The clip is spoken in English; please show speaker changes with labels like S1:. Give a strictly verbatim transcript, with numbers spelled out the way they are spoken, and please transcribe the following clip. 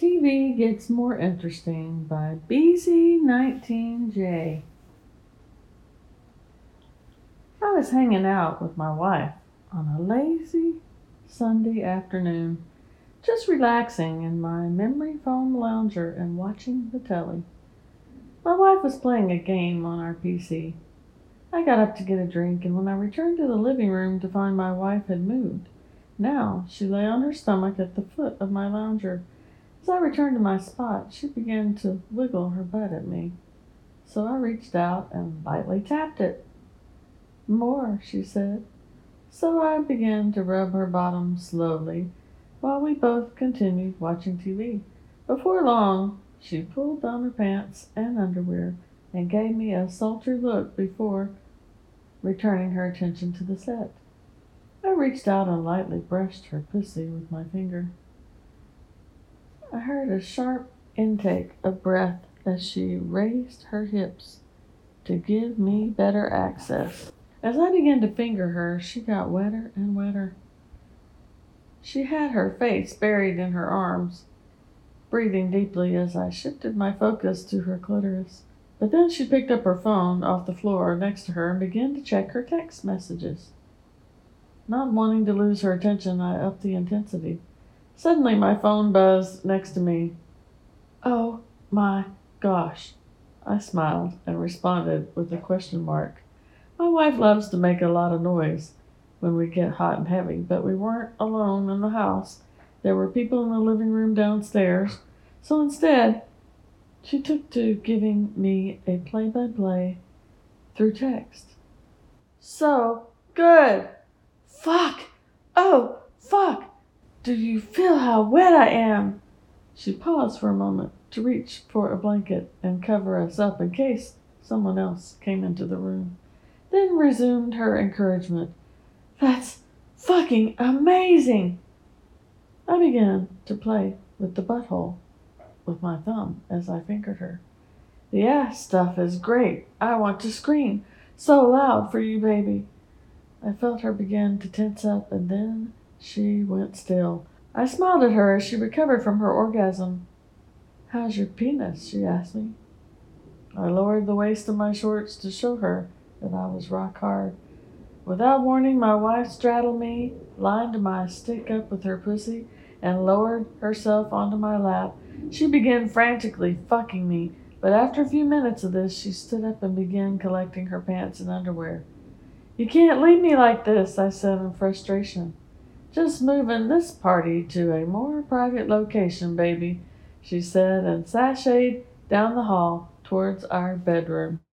S1: T V Gets More Interesting by B Z nineteen J. I was hanging out with my wife on a lazy Sunday afternoon, just relaxing in my memory foam lounger and watching the telly. My wife was playing a game on our P C. I got up to get a drink, and when I returned to the living room to find my wife had moved. Now she lay on her stomach at the foot of my lounger. As I returned to my spot, she began to wiggle her butt at me. So I reached out and lightly tapped it. "More," she said. So I began to rub her bottom slowly while we both continued watching T V. Before long, she pulled down her pants and underwear and gave me a sultry look before returning her attention to the set. I reached out and lightly brushed her pussy with my finger. I heard a sharp intake of breath as she raised her hips to give me better access. As I began to finger her, she got wetter and wetter. She had her face buried in her arms, breathing deeply as I shifted my focus to her clitoris. But then she picked up her phone off the floor next to her and began to check her text messages. Not wanting to lose her attention, I upped the intensity. Suddenly, my phone buzzed next to me. "Oh my gosh," I smiled and responded with a question mark. My wife loves to make a lot of noise when we get hot and heavy, but we weren't alone in the house. There were people in the living room downstairs, so instead, she took to giving me a play-by-play through text. "So good. Fuck. Oh, fuck. Do you feel how wet I am?" She paused for a moment to reach for a blanket and cover us up in case someone else came into the room, then resumed her encouragement. "That's fucking amazing." I began to play with the butthole with my thumb as I fingered her. "The ass stuff is great. I want to scream so loud for you, baby." I felt her begin to tense up, and then she went still. I smiled at her as she recovered from her orgasm. "How's your penis?" she asked me. I lowered the waist of my shorts to show her that I was rock hard. Without warning, my wife straddled me, lined my stick up with her pussy, and lowered herself onto my lap. She began frantically fucking me, but after a few minutes of this, she stood up and began collecting her pants and underwear. "You can't leave me like this," I said in frustration. "Just moving this party to a more private location, baby," she said, and sashayed down the hall towards our bedroom.